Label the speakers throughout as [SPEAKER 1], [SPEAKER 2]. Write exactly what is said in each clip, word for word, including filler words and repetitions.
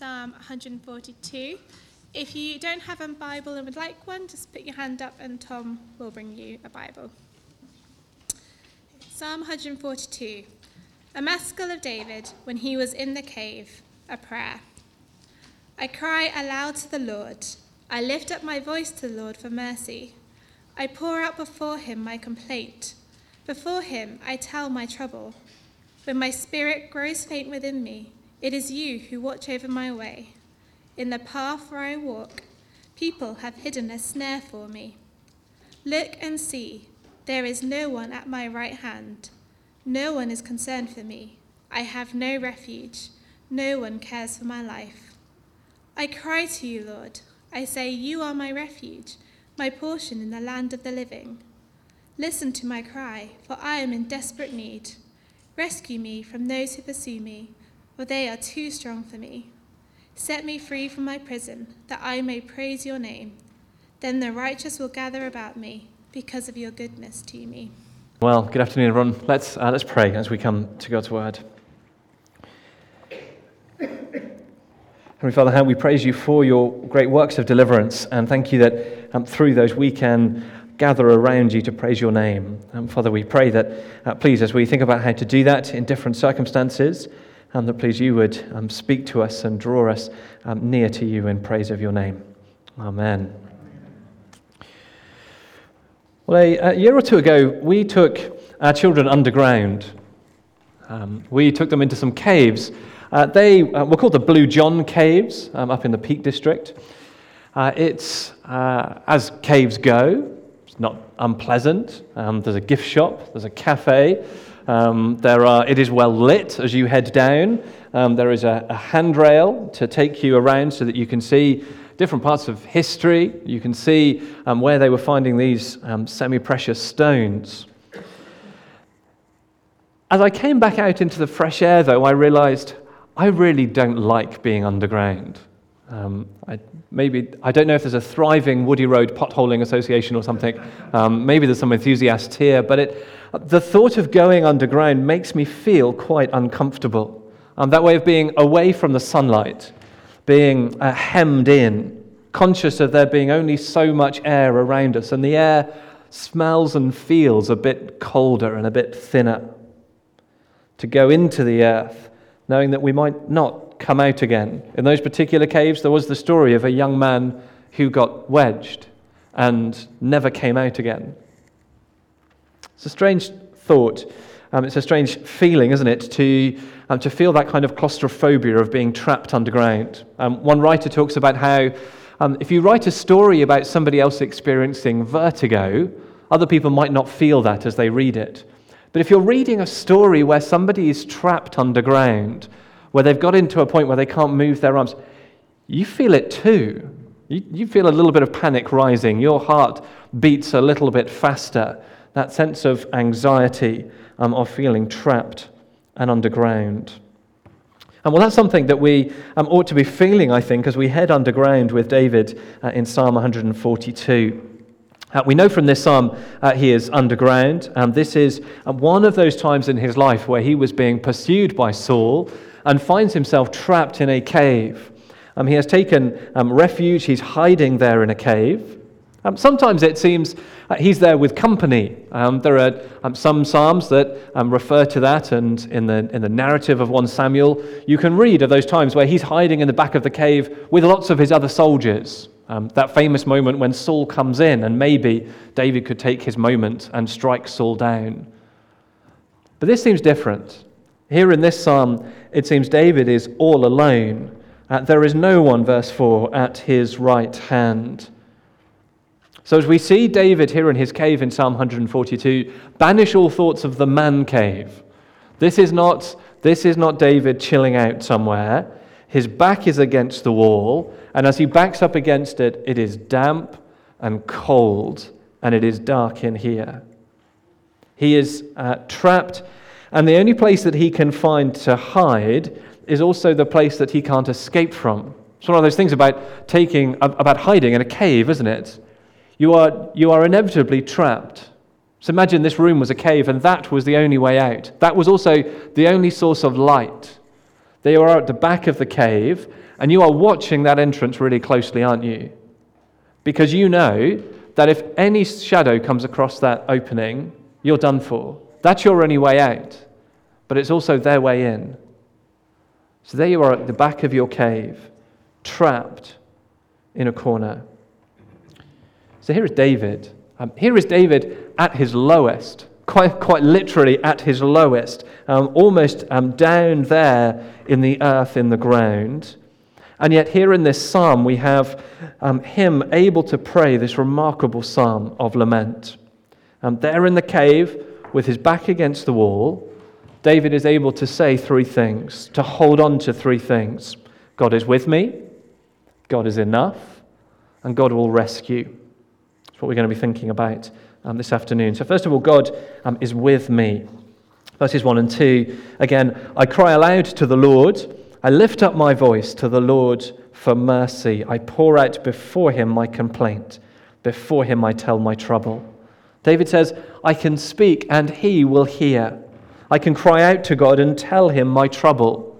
[SPEAKER 1] Psalm one hundred forty-two. If you don't have a Bible and would like one, just put your hand up and Tom will bring you a Bible. Psalm one hundred forty-two. A maskil of David when he was in the cave, a prayer. I cry aloud to the Lord. I lift up my voice to the Lord for mercy. I pour out before him my complaint. Before him I tell my trouble. When my spirit grows faint within me, it is you who watch over my way. In the path where I walk, people have hidden a snare for me. Look and see, there is no one at my right hand. No one is concerned for me. I have no refuge. No one cares for my life. I cry to you, Lord. I say, you are my refuge, my portion in the land of the living. Listen to my cry, for I am in desperate need. Rescue me from those who pursue me, for they are too strong for me. Set me free from my prison, that I may praise your name. Then the righteous will gather about me because of your goodness to me.
[SPEAKER 2] Well, good afternoon, everyone. Let's uh, let's pray as we come to God's word. Heavenly Father, how we praise you for your great works of deliverance, and thank you that um, through those we can gather around you to praise your name. Um, Father, we pray that, uh, please, as we think about how to do that in different circumstances, and that please you would um, speak to us and draw us um, near to you in praise of your name. Amen. Well, a, a year or two ago, we took our children underground. Um, we took them into some caves. Uh, they uh, were called the Blue John Caves um, up in the Peak District. Uh, it's, uh, as caves go, it's not unpleasant. Um, there's a gift shop, there's a cafe. Um, there are. It is well lit as you head down. Um, there is a, a handrail to take you around so that you can see different parts of history. You can see um, where they were finding these um, semi-precious stones. As I came back out into the fresh air, though, I realized I really don't like being underground. Um, I, maybe I don't know if there's a thriving Woody Road potholing association or something. Um, maybe there's some enthusiasts here, but it, the thought of going underground makes me feel quite uncomfortable. Um, that way of being away from the sunlight, being uh, hemmed in, conscious of there being only so much air around us, and the air smells and feels a bit colder and a bit thinner. To go into the earth, knowing that we might not come out again. In those particular caves, there was the story of a young man who got wedged and never came out again. It's a strange thought. Um, it's a strange feeling, isn't it, to um, to feel that kind of claustrophobia of being trapped underground. Um, one writer talks about how um, if you write a story about somebody else experiencing vertigo, other people might not feel that as they read it. But if you're reading a story where somebody is trapped underground, where they've got into a point where they can't move their arms, you feel it too. You, you feel a little bit of panic rising. Your heart beats a little bit faster. That sense of anxiety um, of feeling trapped and underground. And well, that's something that we um, ought to be feeling, I think, as we head underground with David uh, in Psalm one hundred forty-two. Uh, we know from this psalm uh, he is underground. Um, this is uh, one of those times in his life where he was being pursued by Saul and finds himself trapped in a cave. Um, he has taken um, refuge. He's hiding there in a cave. Um, sometimes it seems uh, he's there with company. Um, there are um, some psalms that um, refer to that, and in the in the narrative of First Samuel, you can read of those times where he's hiding in the back of the cave with lots of his other soldiers. Um, that famous moment when Saul comes in, and maybe David could take his moment and strike Saul down. But this seems different. Here in this psalm, it seems David is all alone. Uh, there is no one, verse four, at his right hand. So as we see David here in his cave in Psalm one hundred forty-two, banish all thoughts of the man cave. This is not, this is not David chilling out somewhere. His back is against the wall, and as he backs up against it, it is damp and cold, and it is dark in here. He is uh, trapped, and the only place that he can find to hide is also the place that he can't escape from. It's one of those things about taking, about hiding in a cave, isn't it? You are, you are inevitably trapped. So imagine this room was a cave, and that was the only way out. That was also the only source of light. They are at the back of the cave, And you are watching that entrance really closely, aren't you? Because you know that if any shadow comes across that opening, you're done for. That's your only way out. But it's also their way in. So there you are at the back of your cave, trapped in a corner. So here is David. Um, here is David at his lowest, quite quite literally at his lowest, um, almost um, down there in the earth, in the ground. And yet here in this psalm we have um, him able to pray this remarkable psalm of lament. Um, there in the cave, with his back against the wall, David is able to say three things, to hold on to three things. God is with me, God is enough, and God will rescue. That's what we're going to be thinking about um, this afternoon. So first of all, God um, is with me. Verses one and two, again, I cry aloud to the Lord, I lift up my voice to the Lord for mercy. I pour out before him my complaint, before him I tell my trouble. David says, I can speak and he will hear. I can cry out to God and tell him my trouble.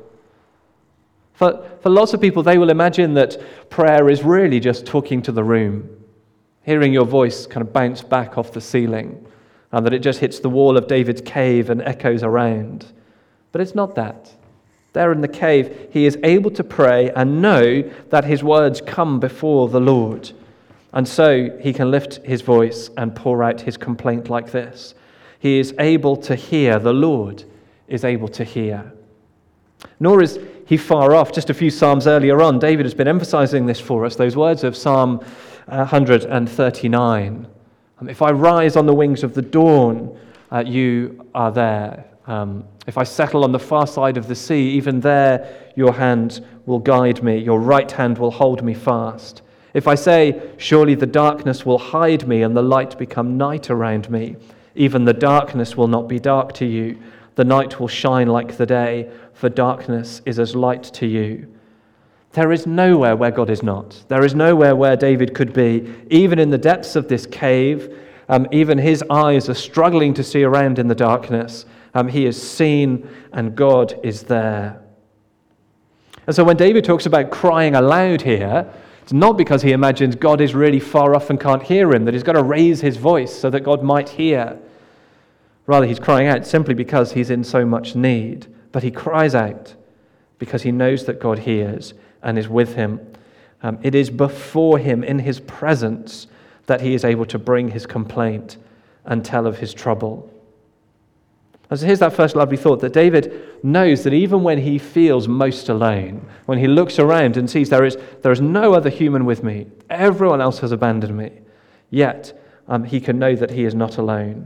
[SPEAKER 2] For, for lots of people, they will imagine that prayer is really just talking to the room, hearing your voice kind of bounce back off the ceiling, and that it just hits the wall of David's cave and echoes around. But it's not that. There in the cave, he is able to pray and know that his words come before the Lord. And so he can lift his voice and pour out his complaint like this. He is able to hear. The Lord is able to hear. Nor is he far off. Just a few psalms earlier on, David has been emphasizing this for us, those words of Psalm one hundred thirty-nine. Um, if I rise on the wings of the dawn, uh, you are there. Um, if I settle on the far side of the sea, even there your hand will guide me, your right hand will hold me fast. If I say, surely the darkness will hide me and the light become night around me, even the darkness will not be dark to you. The night will shine like the day, for darkness is as light to you. There is nowhere where God is not. There is nowhere where David could be. Even in the depths of this cave, um, even his eyes are struggling to see around in the darkness. Um, he is seen and God is there. And so when David talks about crying aloud here, it's not because he imagines God is really far off and can't hear him, that he's got to raise his voice so that God might hear. Rather, he's crying out simply because he's in so much need. But he cries out because he knows that God hears and is with him. Um, it is before him, in his presence, that he is able to bring his complaint and tell of his trouble. And so here's that first lovely thought, that David knows that even when he feels most alone, when he looks around and sees there is, there is no other human with me, everyone else has abandoned me, yet um, he can know that he is not alone.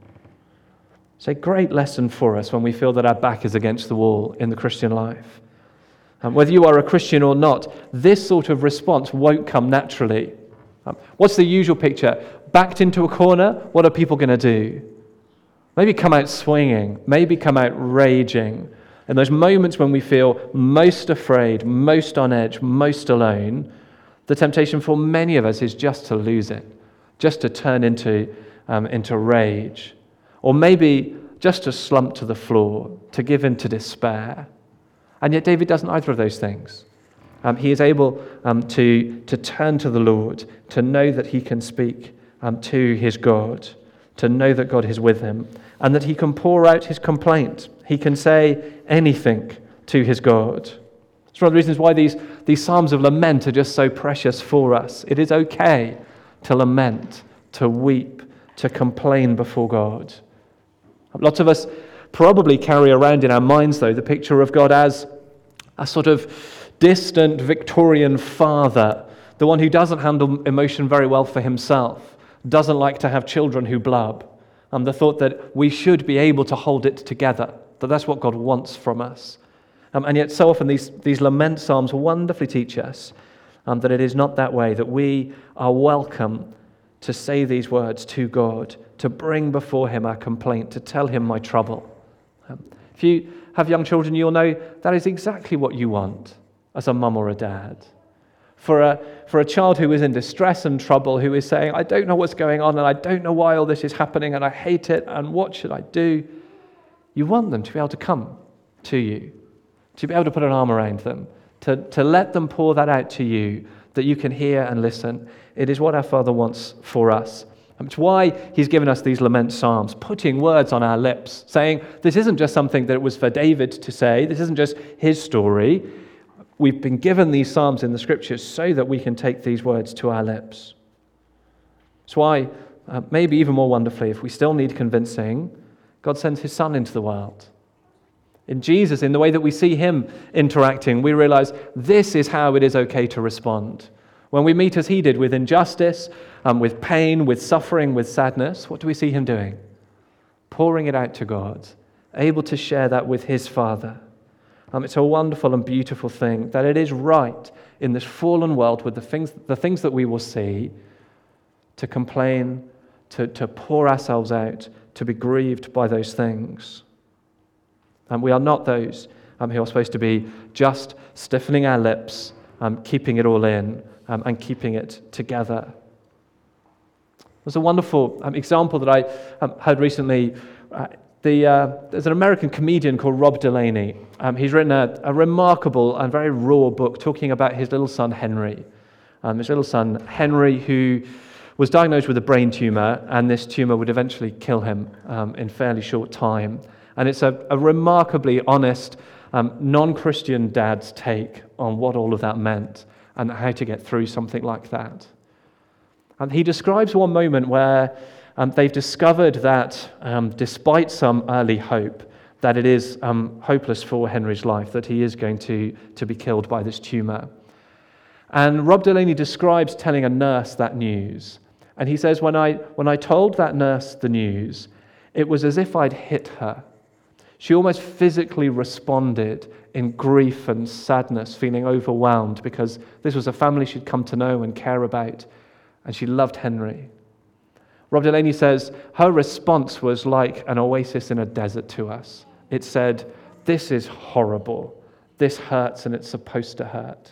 [SPEAKER 2] It's a great lesson for us when we feel that our back is against the wall in the Christian life. Um, whether you are a Christian or not, this sort of response won't come naturally. Um, what's the usual picture? Backed into a corner, what are people going to do? Maybe come out swinging, maybe come out raging. In those moments when we feel most afraid, most on edge, most alone, the temptation for many of us is just to lose it, just to turn into, um, into rage. Or maybe just to slump to the floor, to give in to despair. And yet David doesn't either of those things. Um, he is able um, to, to turn to the Lord, to know that he can speak um, to his God, to know that God is with him, and that he can pour out his complaint. He can say anything to his God. It's one of the reasons why these, these psalms of lament are just so precious for us. It is okay to lament, to weep, to complain before God. Lots of us probably carry around in our minds, though, the picture of God as a sort of distant Victorian father, the one who doesn't handle emotion very well for himself, doesn't like to have children who blub, and the thought that we should be able to hold it together, that that's what God wants from us. Um, and yet so often these, these lament psalms wonderfully teach us um, that it is not that way, that we are welcome to say these words to God, to bring before him our complaint, to tell him my trouble. Um, if you have young children, you'll know that is exactly what you want as a mum or a dad. For a, for a child who is in distress and trouble, who is saying, I don't know what's going on, and I don't know why all this is happening, and I hate it, and what should I do? You want them to be able to come to you, to be able to put an arm around them, to, to let them pour that out to you, that you can hear and listen. It is what our Father wants for us. And it's why he's given us these lament psalms, putting words on our lips, saying this isn't just something that was for David to say, this isn't just his story. We've been given these psalms in the scriptures so that we can take these words to our lips. That's why, uh, maybe even more wonderfully, if we still need convincing, God sends his Son into the world. In Jesus, in the way that we see him interacting, we realize this is how it is okay to respond. When we meet as he did, with injustice, um, with pain, with suffering, with sadness, what do we see him doing? Pouring it out to God, able to share that with his Father. Um, it's a wonderful and beautiful thing that it is right in this fallen world with the things, the things that we will see, to complain, to, to pour ourselves out, to be grieved by those things. And we are not those um, who are supposed to be just stiffening our lips, um, keeping it all in, um, and keeping it together. There's a wonderful um, example that I um, heard recently. Uh, the, uh, there's an American comedian called Rob Delaney. Um, he's written a, a remarkable and very raw book talking about his little son, Henry. Um, his little son, Henry, who was diagnosed with a brain tumor, and this tumor would eventually kill him um, in fairly short time. And it's a, a remarkably honest, um, non-Christian dad's take on what all of that meant and how to get through something like that. And he describes one moment where um, they've discovered that um, despite some early hope, that it is um, hopeless for Henry's life, that he is going to, to be killed by this tumor. And Rob Delaney describes telling a nurse that news. And he says, when I, when I told that nurse the news, it was as if I'd hit her. She almost physically responded in grief and sadness, feeling overwhelmed because this was a family she'd come to know and care about, and she loved Henry. Rob Delaney says, her response was like an oasis in a desert to us. It said, this is horrible. This hurts, and it's supposed to hurt.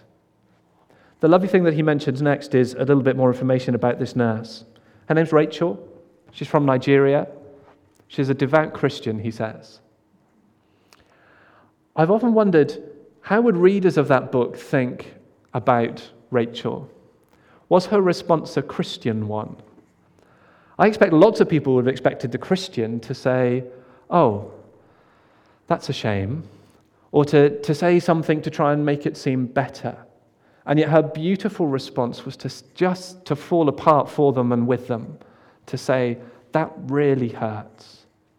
[SPEAKER 2] The lovely thing that he mentions next is a little bit more information about this nurse. Her name's Rachel. She's from Nigeria. She's a devout Christian, he says. I've often wondered, how would readers of that book think about Rachel? Was her response a Christian one? I expect lots of people would have expected the Christian to say, oh, that's a shame, or to, to say something to try and make it seem better. And yet her beautiful response was to just to fall apart for them and with them, to say, that really hurts.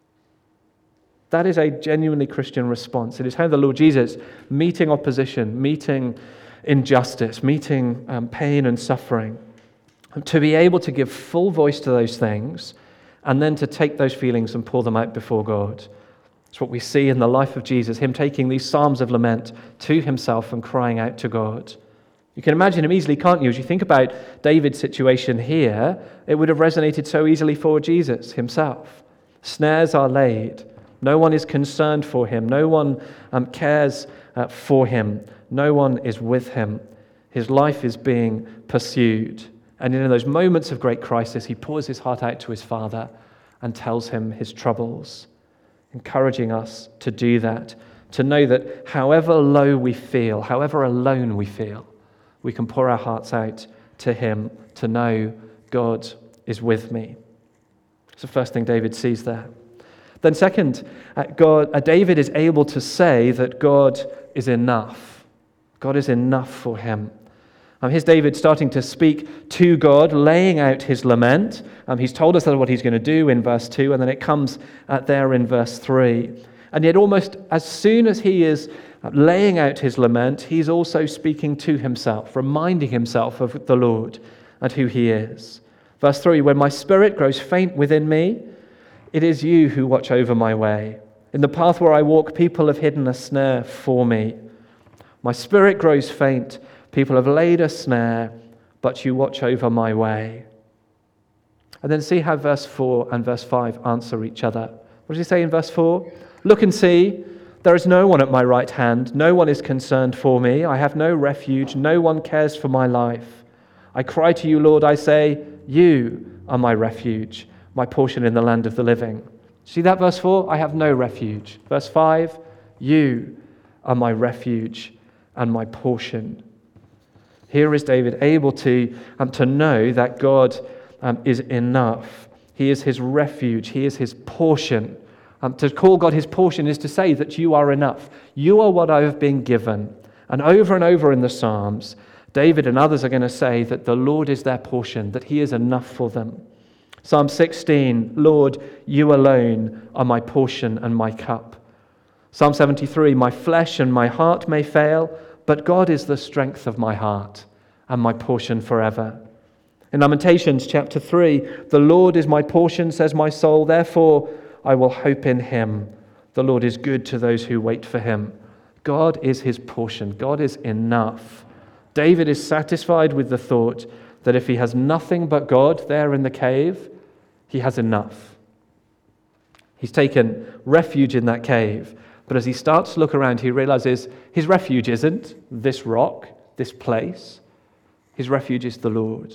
[SPEAKER 2] That is a genuinely Christian response. It is how the Lord Jesus, meeting opposition, meeting injustice, meeting um, pain and suffering, to be able to give full voice to those things and then to take those feelings and pour them out before God. It's what we see in the life of Jesus, him taking these psalms of lament to himself and crying out to God. You can imagine him easily, can't you? As you think about David's situation here, it would have resonated so easily for Jesus himself. Snares are laid. No one is concerned for him. No one um, cares uh, for him. No one is with him. His life is being pursued. And in those moments of great crisis, he pours his heart out to his Father and tells him his troubles, encouraging us to do that, to know that however low we feel, however alone we feel, we can pour our hearts out to him, to know God is with me. It's the first thing David sees there. Then second, uh, God, uh, David is able to say that God is enough. God is enough for him. Um, here's David starting to speak to God, laying out his lament. Um, he's told us that what he's going to do in verse two, and then it comes uh, there in verse three. And yet almost as soon as he is laying out his lament, he's also speaking to himself, reminding himself of the Lord and who he is. Verse three, when my spirit grows faint within me, it is you who watch over my way. In the path where I walk, people have hidden a snare for me. My spirit grows faint. People have laid a snare, but you watch over my way. And then see how verse four and verse five answer each other. What does he say in verse four? Look and see, there is no one at my right hand. No one is concerned for me. I have no refuge. No one cares for my life. I cry to you, Lord, I say, you are my refuge, my portion in the land of the living. See that verse four? I have no refuge. Verse five, you are my refuge and my portion. Here is David able to, um, to know that God um, is enough. He is his refuge. He is his portion. Um, to call God his portion is to say that you are enough. You are what I have been given. And over and over in the Psalms, David and others are going to say that the Lord is their portion, that he is enough for them. Psalm sixteen, Lord, you alone are my portion and my cup. Psalm seventy-three, my flesh and my heart may fail, but God is the strength of my heart and my portion forever. In Lamentations chapter three, the Lord is my portion, says my soul, therefore I will hope in him. The Lord is good to those who wait for him. God is his portion. God is enough. David is satisfied with the thought that if he has nothing but God there in the cave, he has enough. He's taken refuge in that cave. But as he starts to look around, he realizes his refuge isn't this rock, this place. His refuge is the Lord.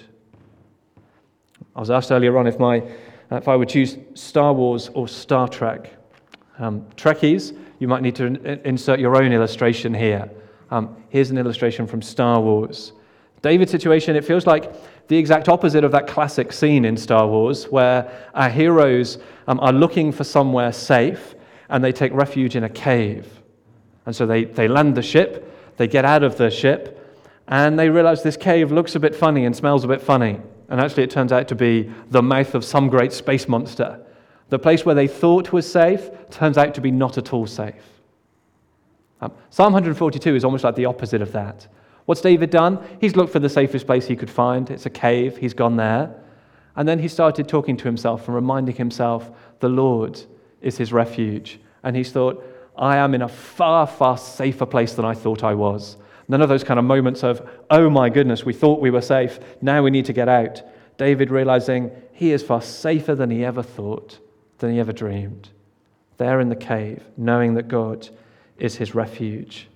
[SPEAKER 2] I was asked earlier on if my if I would choose Star Wars or Star Trek. Um, Trekkies, you might need to in- insert your own illustration here. Um, here's an illustration from Star Wars. David's situation, it feels like the exact opposite of that classic scene in Star Wars where our heroes um, are looking for somewhere safe and they take refuge in a cave. And so they, they land the ship, they get out of the ship, and they realize this cave looks a bit funny and smells a bit funny. And actually it turns out to be the mouth of some great space monster. The place where they thought was safe turns out to be not at all safe. Um, Psalm one forty-two is almost like the opposite of that. What's David done? He's looked for the safest place he could find. It's a cave. He's gone there. And then he started talking to himself and reminding himself the Lord is his refuge. And he's thought, I am in a far, far safer place than I thought I was. None of those kind of moments of, oh my goodness, we thought we were safe, now we need to get out. David realizing he is far safer than he ever thought, than he ever dreamed. There in the cave, knowing that God is his refuge.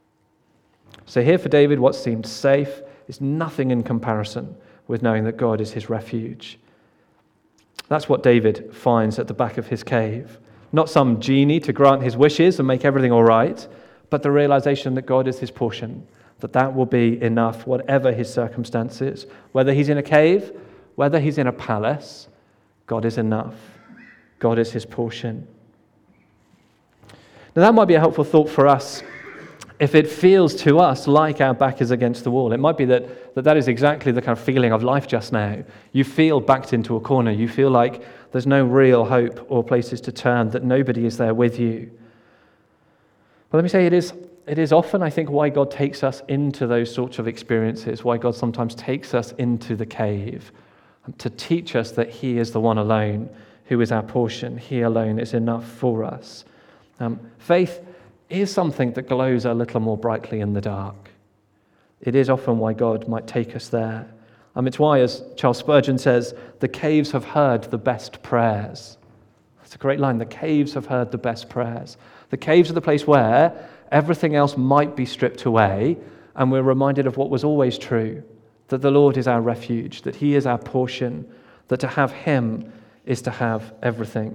[SPEAKER 2] So here for David, what seemed safe is nothing in comparison with knowing that God is his refuge. That's what David finds at the back of his cave. Not some genie to grant his wishes and make everything all right, but the realization that God is his portion, that that will be enough, whatever his circumstances. Whether he's in a cave, whether he's in a palace, God is enough. God is his portion. Now that might be a helpful thought for us if it feels to us like our back is against the wall. It might be that that, that is exactly the kind of feeling of life just now. You feel backed into a corner. You feel like there's no real hope or places to turn, that nobody is there with you. But let me say, it is, it is often, I think, why God takes us into those sorts of experiences, why God sometimes takes us into the cave, to teach us that he is the one alone who is our portion. He alone is enough for us. Um, faith is something that glows a little more brightly in the dark. It is often why God might take us there. Um, it's why, as Charles Spurgeon says, the caves have heard the best prayers. It's a great line. The caves have heard the best prayers. The caves are the place where everything else might be stripped away, and we're reminded of what was always true, that the Lord is our refuge, that he is our portion, that to have him is to have everything.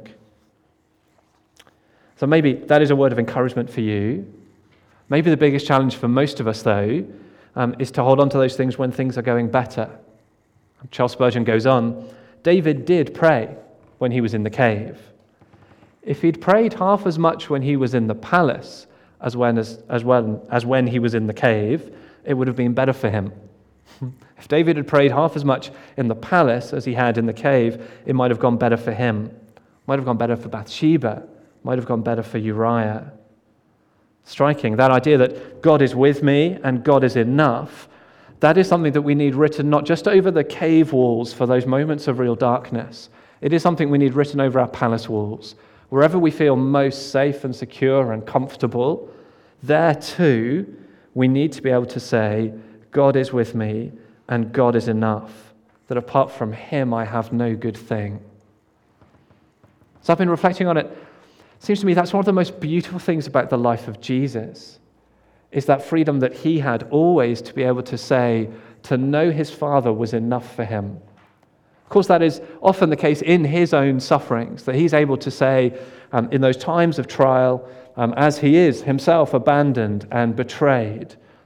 [SPEAKER 2] So maybe that is a word of encouragement for you. Maybe the biggest challenge for most of us, though, um, is to hold on to those things when things are going better. Charles Spurgeon goes on, David did pray when he was in the cave. If he'd prayed half as much when he was in the palace as when, as, as, well, as when he was in the cave, it would have been better for him. If David had prayed half as much in the palace as he had in the cave, it might have gone better for him. Might have gone better for Bathsheba. Might have gone better for Uriah. Striking, that idea that God is with me and God is enough, that is something that we need written not just over the cave walls for those moments of real darkness. It is something we need written over our palace walls. Wherever we feel most safe and secure and comfortable, there too, we need to be able to say, God is with me and God is enough, that apart from him I have no good thing. So I've been reflecting on it. It seems to me that's one of the most beautiful things about the life of Jesus, is that freedom that he had always to be able to say, to know his Father was enough for him. Of course, that is often the case in his own sufferings, that he's able to say um, in those times of trial, um, as he is himself abandoned and betrayed,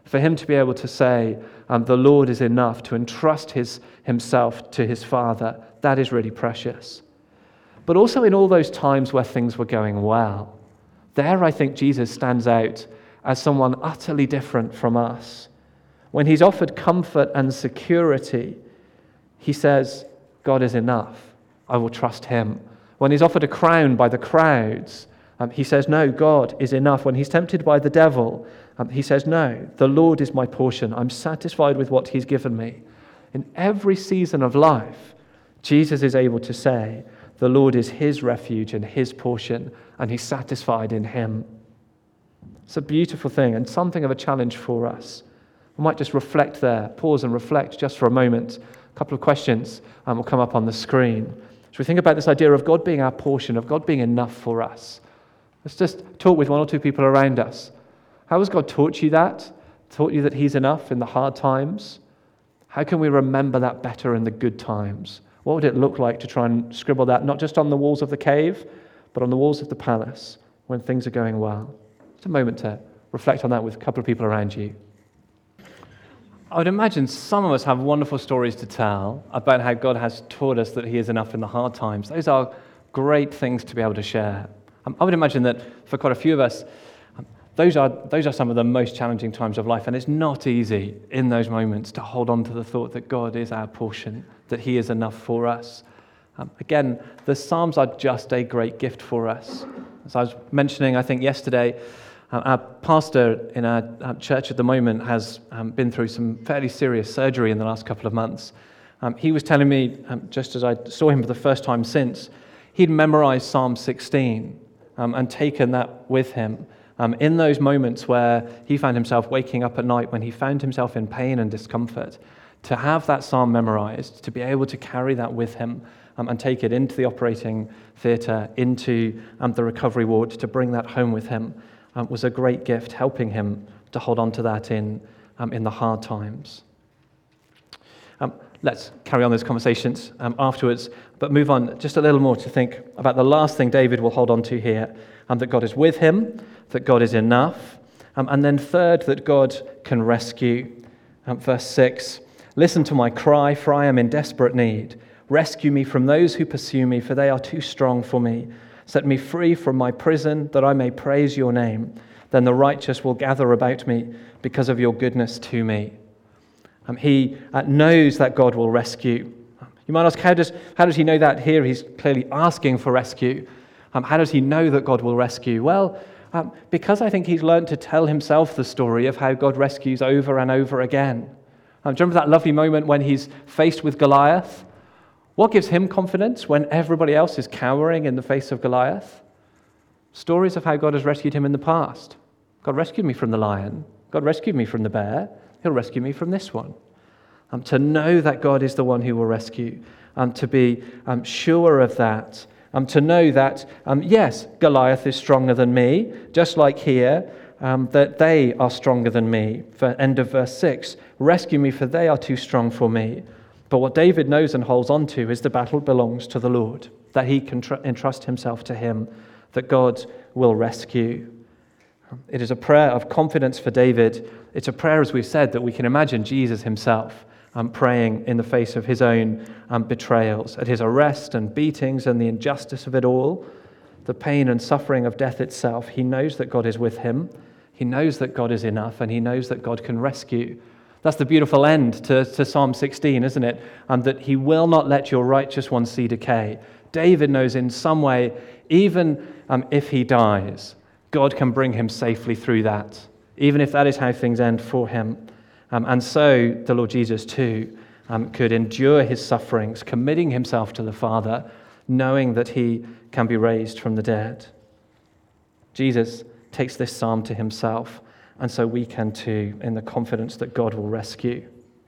[SPEAKER 2] For him to be able to say, um, the Lord is enough, to entrust his, himself to his Father, that is really precious. But also in all those times where things were going well, there I think Jesus stands out as someone utterly different from us. When he's offered comfort and security, he says, God is enough. I will trust him. When he's offered a crown by the crowds, um, he says, no, God is enough. When he's tempted by the devil, um, he says, no, the Lord is my portion. I'm satisfied with what he's given me. In every season of life, Jesus is able to say, the Lord is his refuge and his portion, and he's satisfied in him. It's a beautiful thing and something of a challenge for us. We might just reflect there, pause and reflect just for a moment. A couple of questions um, will come up on the screen. As we think about this idea of God being our portion, of God being enough for us, let's just talk with one or two people around us. How has God taught you that? Taught you that he's enough in the hard times? How can we remember that better in the good times? What would it look like to try and scribble that, not just on the walls of the cave, but on the walls of the palace when things are going well? Just a moment to reflect on that with a couple of people around you. I would imagine some of us have wonderful stories to tell about how God has taught us that he is enough in the hard times. Those are great things to be able to share. Um, I would imagine that for quite a few of us, um, those are those are some of the most challenging times of life, and it's not easy in those moments to hold on to the thought that God is our portion, that he is enough for us. Um, again, the Psalms are just a great gift for us. As I was mentioning, I think yesterday, Uh, our pastor in our, our church at the moment has um, been through some fairly serious surgery in the last couple of months. Um, he was telling me, um, just as I saw him for the first time since, he'd memorized Psalm sixteen um, and taken that with him um, in those moments where he found himself waking up at night, when he found himself in pain and discomfort. To have that psalm memorized, to be able to carry that with him um, and take it into the operating theatre, into um, the recovery ward, to bring that home with him, Um, was a great gift, helping him to hold on to that in um, in the hard times. Um, let's carry on those conversations um, afterwards, but move on just a little more to think about the last thing David will hold on to here, um, that God is with him, that God is enough, um, and then third, that God can rescue. Um, verse six, listen to my cry, for I am in desperate need. Rescue me from those who pursue me, for they are too strong for me. Set me free from my prison, that I may praise your name. Then the righteous will gather about me because of your goodness to me. Um, he uh, knows that God will rescue. You might ask, how does, how does he know that here? He's clearly asking for rescue. Um, how does he know that God will rescue? Well, um, because I think he's learned to tell himself the story of how God rescues over and over again. Um, do you remember that lovely moment when he's faced with Goliath? What gives him confidence when everybody else is cowering in the face of Goliath? Stories of how God has rescued him in the past. God rescued me from the lion. God rescued me from the bear. He'll rescue me from this one. Um, to know that God is the one who will rescue. Um, to be um, sure of that. Um, to know that, um, yes, Goliath is stronger than me, just like here, um, that they are stronger than me. For end of verse six, rescue me, for they are too strong for me. But what David knows and holds on to is the battle belongs to the Lord, that he can tr- entrust himself to him, that God will rescue. It is a prayer of confidence for David. It's a prayer, as we've said, that we can imagine Jesus himself um, praying in the face of his own um, betrayals, at his arrest and beatings and the injustice of it all, the pain and suffering of death itself. He knows that God is with him. He knows that God is enough, and he knows that God can rescue. That's the beautiful end to, to Psalm sixteen, isn't it? Um, that he will not let your righteous one see decay. David knows in some way, even um, if he dies, God can bring him safely through that, even if that is how things end for him. Um, and so the Lord Jesus too um, could endure his sufferings, committing himself to the Father, knowing that he can be raised from the dead. Jesus takes this psalm to himself, and so we can too, in the confidence that God will rescue.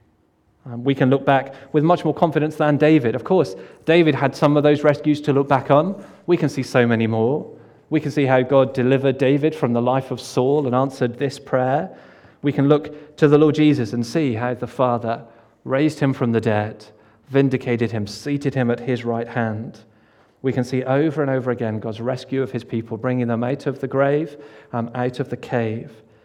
[SPEAKER 2] Um, we can look back with much more confidence than David. Of course, David had some of those rescues to look back on. We can see so many more. We can see how God delivered David from the life of Saul and answered this prayer. We can look to the Lord Jesus and see how the Father raised him from the dead, vindicated him, seated him at his right hand. We can see over and over again God's rescue of his people, bringing them out of the grave, um, out of the cave.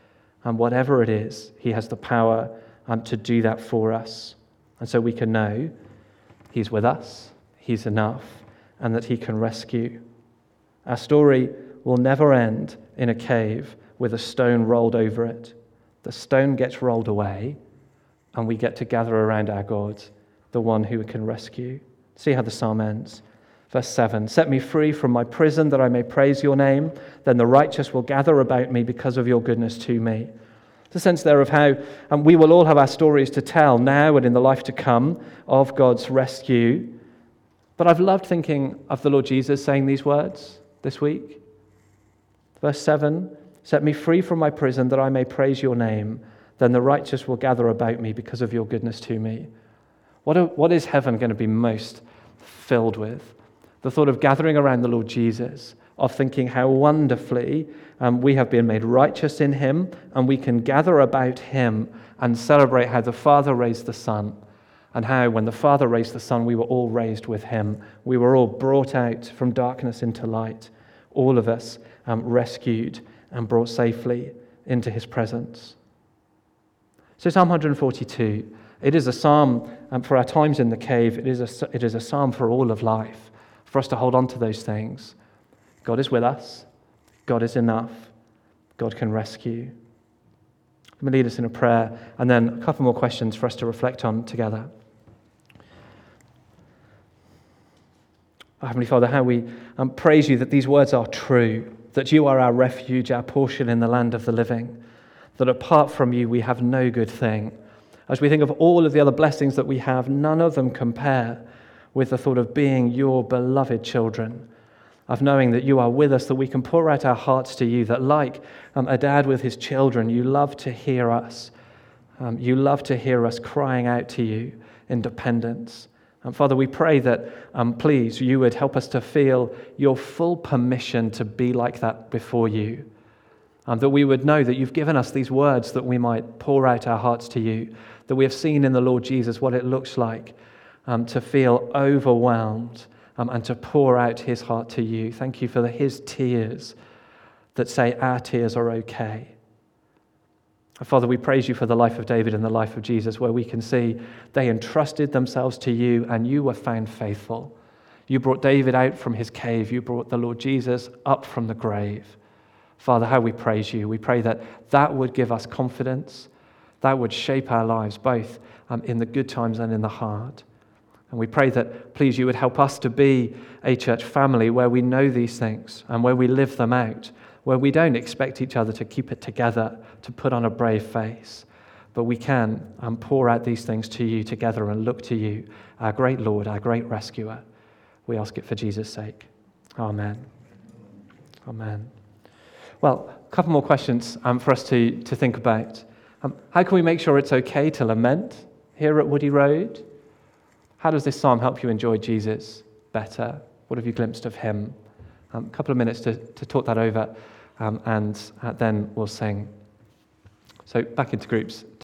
[SPEAKER 2] And whatever it is, he has the power um, to do that for us. And so we can know he's with us, he's enough, and that he can rescue. Our story will never end in a cave with a stone rolled over it. The stone gets rolled away, and we get to gather around our God, the one who can rescue. See how the psalm ends. Verse seven, set me free from my prison that I may praise your name. Then the righteous will gather about me because of your goodness to me. There's a sense there of how um, we will all have our stories to tell now and in the life to come of God's rescue. But I've loved thinking of the Lord Jesus saying these words this week. Verse seven, set me free from my prison that I may praise your name. Then the righteous will gather about me because of your goodness to me. What, are, what is heaven going to be most filled with? The thought of gathering around the Lord Jesus, of thinking how wonderfully um, we have been made righteous in him, and we can gather about him and celebrate how the Father raised the Son, and how when the Father raised the Son, we were all raised with him. We were all brought out from darkness into light, all of us um, rescued and brought safely into his presence. So Psalm one forty-two, it is a psalm um, for our times in the cave. It is a, it is a psalm for all of life, for us to hold on to those things. God is with us. God is enough. God can rescue. Let me lead us in a prayer, and then a couple more questions for us to reflect on together. Heavenly Father, how we um, praise you that these words are true, that you are our refuge, our portion in the land of the living, that apart from you we have no good thing. As we think of all of the other blessings that we have, none of them compare with the thought of being your beloved children, of knowing that you are with us, that we can pour out our hearts to you, that like um, a dad with his children, you love to hear us. Um, you love to hear us crying out to you in dependence. And Father, we pray that, um, please, you would help us to feel your full permission to be like that before you. Um, that we would know that you've given us these words that we might pour out our hearts to you, that we have seen in the Lord Jesus what it looks like um, to feel overwhelmed um, and to pour out his heart to you. Thank you for the, his tears that say our tears are okay. Father, we praise you for the life of David and the life of Jesus, where we can see they entrusted themselves to you and you were found faithful. You brought David out from his cave. You brought the Lord Jesus up from the grave. Father, how we praise you. We pray that that would give us confidence, that would shape our lives, both um, in the good times and in the hard. And we pray that, please, you would help us to be a church family where we know these things and where we live them out, where we don't expect each other to keep it together, to put on a brave face, but we can um, pour out these things to you together and look to you, our great Lord, our great rescuer. We ask it for Jesus' sake. Amen. Amen. Well, a couple more questions um, for us to, to think about. Um, how can we make sure it's okay to lament here at Woody Road? How does this psalm help you enjoy Jesus better? What have you glimpsed of him? Um, a couple of minutes to, to talk that over, um, and uh, then we'll sing. So back into groups.